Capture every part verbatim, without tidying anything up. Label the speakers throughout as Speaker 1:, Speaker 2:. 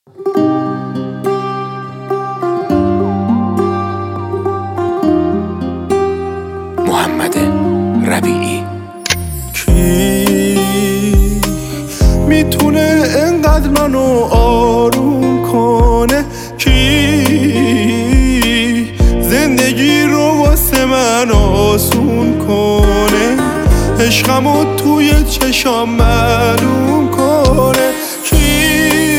Speaker 1: محمد ربیعی.
Speaker 2: کی میتونه انقدر منو آروم کنه؟ کی زندگی رو واسه من آسون کنه؟ عشقمو توی چشام معلوم کنه؟ کی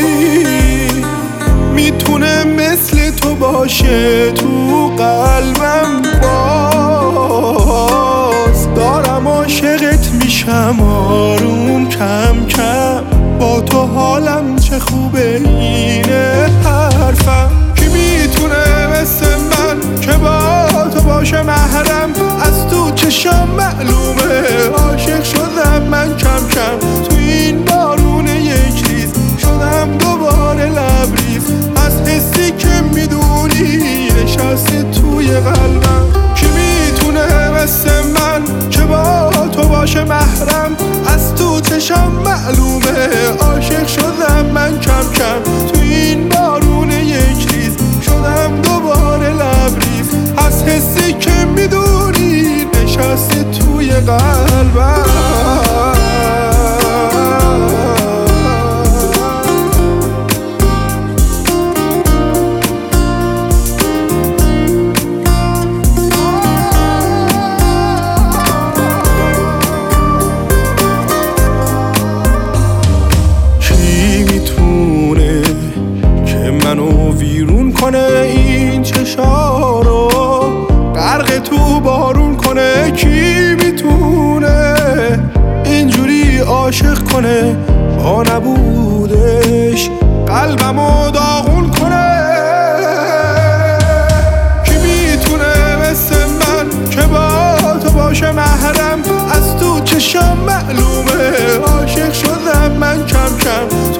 Speaker 2: میتونه مثل تو باشه تو قلبم؟ باز دارم عاشقت میشم آروم کم کم، با تو حالم چه خوبه اینه حرفم. کی میتونه مثل من که با تو باشه محرم؟ از تو چشم معلومه عاشق شدم من کم کم، تو این بارون یک ریز شدم دوباره لبریز، از حسی که میدونی نشسته توی قلبم. کی میتونه مثل من که با تو باشه محرم؟ از تو چشم معلومه عاشق شدم من کم کم، تو این بارون یک ریز شدم دوباره لبریز، از حسی که میدونی نشسته توی قلبم. منو ویرون کنه این چشا رو، غرق تو بارون کنه؟ کی میتونه اینجوری عاشق کنه با نبودش قلبمو داغون کنه؟ کی میتونه مثل من که با تو باشه محرم؟ از تو چشم معلومه عاشق شدم من کم کم،